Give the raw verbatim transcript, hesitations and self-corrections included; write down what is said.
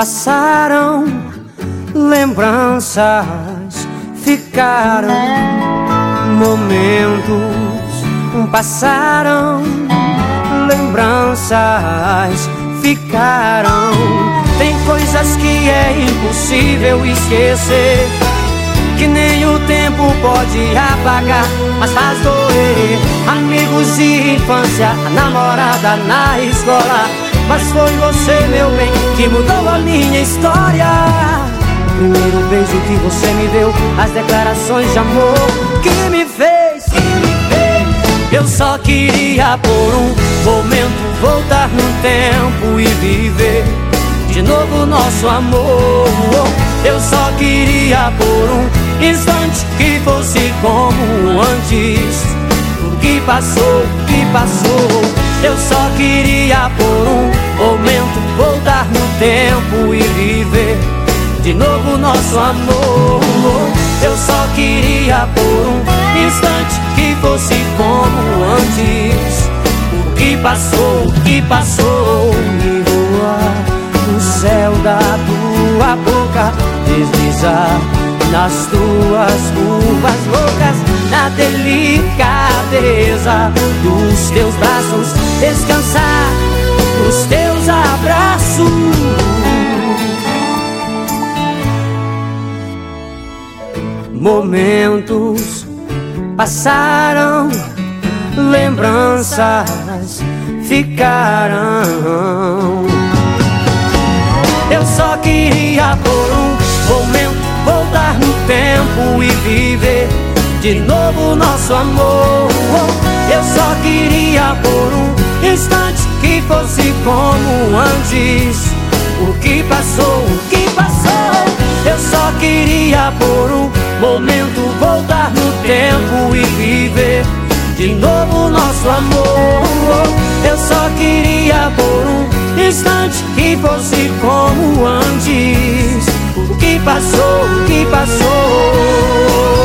passaram, lembranças ficaram, momentos passaram, lembranças ficaram. Tem coisas que é impossível esquecer, que nem o tempo pode apagar, mas faz doer. Amigos de infância, a namorada na escola, mas foi você, meu bem, que mudou a minha história. O primeiro beijo que você me deu, as declarações de amor que me fez, que me fez. Eu só queria por um momento voltar no tempo e viver de novo nosso amor. Eu só queria por um instante que fosse como antes. O que passou, o que passou. Eu só queria por um momento voltar no tempo e viver de novo nosso amor. Eu só queria por um instante que fosse como antes. O que passou, o que passou. Me voar no céu da tua boca, deslizar nas tuas curvas loucas, na delicadeza dos teus braços, descansar nos teus abraços. Momentos passaram, lembranças ficaram. Eu só queria por um momento voltar no tempo e viver de novo nosso amor. Eu só queria por um instante que fosse como antes. O que passou, o que passou. Eu só queria por um momento voltar no tempo e viver de novo nosso amor. Eu só queria por um instante que fosse como antes. O que passou, o que passou.